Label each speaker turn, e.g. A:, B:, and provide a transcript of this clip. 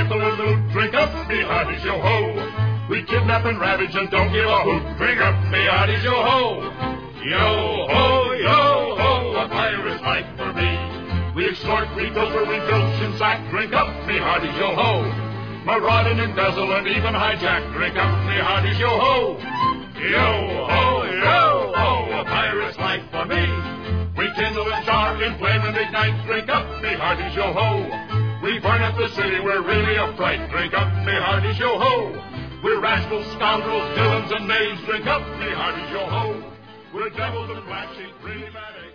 A: rifle and loot. Drink up, me hearties, yo-ho. We kidnap and ravage and don't give a hoot. Drink up, me hearties, yo-ho. Yo-ho, yo-ho, a pirate's life for me. We extort, we pilfer, we filch and sack. Drink up, me hearties, yo-ho. Maraud and embezzle and even hijack. Drink up, me hearties, yo-ho. Yo-ho, yo-ho, a pirate's life for me. We kindle and char, inflame and ignite. Drink up, me hearties, yo-ho. We burn up the city, we're really a fright. Drink up, me hearties, yo-ho. We're rascals, scoundrels, villains, and knaves. Drink up, me hearties, yo-ho. We're devils and black sheep, really mad.